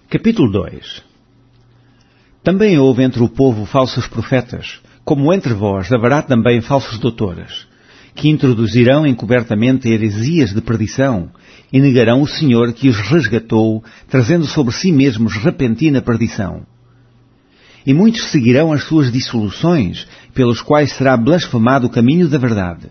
Capítulo 2. Também houve entre o povo falsos profetas, como entre vós haverá também falsos doutores, que introduzirão encobertamente heresias de perdição, e negarão o Senhor que os resgatou, trazendo sobre si mesmos repentina perdição. E muitos seguirão as suas dissoluções, pelos quais será blasfemado o caminho da verdade.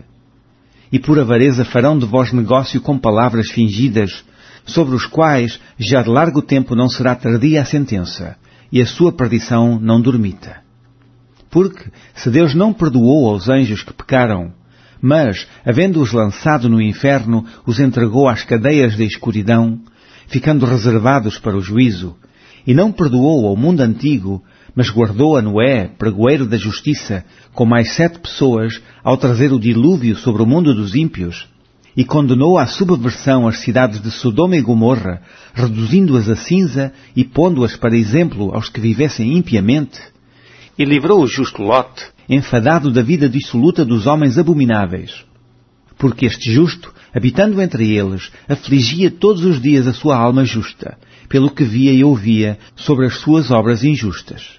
E por avareza farão de vós negócio com palavras fingidas, sobre os quais já de largo tempo não será tardia a sentença, e a sua perdição não dormita. Porque, se Deus não perdoou aos anjos que pecaram, mas, havendo-os lançado no inferno, os entregou às cadeias da escuridão, ficando reservados para o juízo, e não perdoou ao mundo antigo, mas guardou a Noé, pregoeiro da justiça, com mais 7 pessoas, ao trazer o dilúvio sobre o mundo dos ímpios, e condenou à subversão as cidades de Sodoma e Gomorra, reduzindo-as a cinza e pondo-as para exemplo aos que vivessem impiamente, e livrou o justo Lote, enfadado da vida dissoluta dos homens abomináveis. Porque este justo, habitando entre eles, afligia todos os dias a sua alma justa, pelo que via e ouvia sobre as suas obras injustas.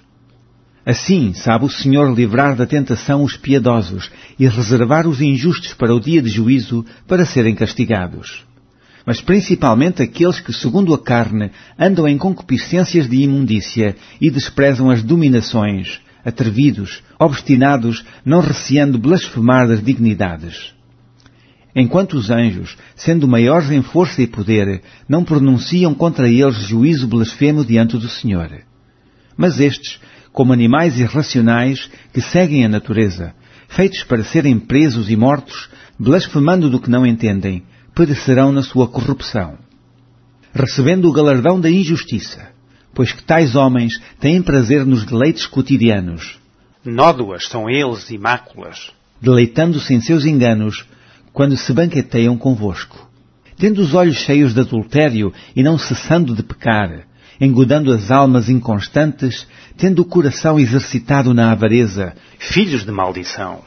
Assim sabe o Senhor livrar da tentação os piedosos e reservar os injustos para o dia de juízo, para serem castigados. Mas principalmente aqueles que, segundo a carne, andam em concupiscências de imundícia e desprezam as dominações, atrevidos, obstinados, não receando blasfemar das dignidades. Enquanto os anjos, sendo maiores em força e poder, não pronunciam contra eles juízo blasfemo diante do Senhor. Mas estes, como animais irracionais que seguem a natureza, feitos para serem presos e mortos, blasfemando do que não entendem, perecerão na sua corrupção, recebendo o galardão da injustiça, pois que tais homens têm prazer nos deleites cotidianos. Nódoas são eles e máculas, deleitando-se em seus enganos, quando se banqueteiam convosco, tendo os olhos cheios de adultério e não cessando de pecar, engodando as almas inconstantes, tendo o coração exercitado na avareza, filhos de maldição,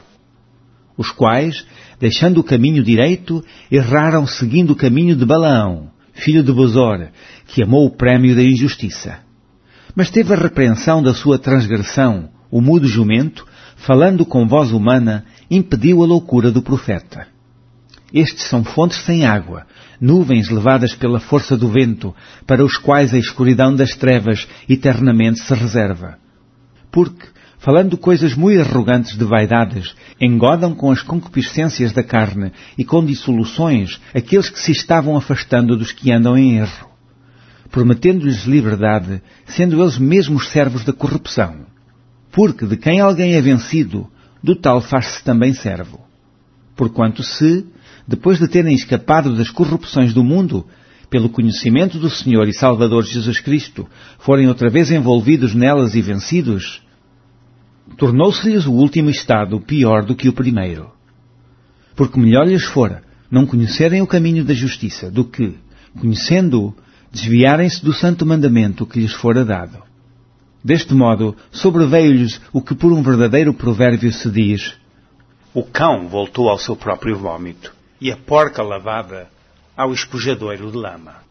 os quais, deixando o caminho direito, erraram seguindo o caminho de Balaão, filho de Bosor, que amou o prémio da injustiça. Mas teve a repreensão da sua transgressão, o mudo jumento, falando com voz humana, impediu a loucura do profeta. Estes são fontes sem água, nuvens levadas pela força do vento, para os quais a escuridão das trevas eternamente se reserva. Porque, falando coisas muito arrogantes de vaidades, engodam com as concupiscências da carne e com dissoluções aqueles que se estavam afastando dos que andam em erro, prometendo-lhes liberdade, sendo eles mesmos servos da corrupção. Porque de quem alguém é vencido, do tal faz-se também servo. Porquanto se, depois de terem escapado das corrupções do mundo, pelo conhecimento do Senhor e Salvador Jesus Cristo, forem outra vez envolvidos nelas e vencidos, tornou-se-lhes o último estado pior do que o primeiro. Porque melhor lhes fora não conhecerem o caminho da justiça, do que, conhecendo-o, desviarem-se do santo mandamento que lhes fora dado. Deste modo, sobreveio-lhes o que por um verdadeiro provérbio se diz: o cão voltou ao seu próprio vômito, e a porca lavada ao espujadouro de lama.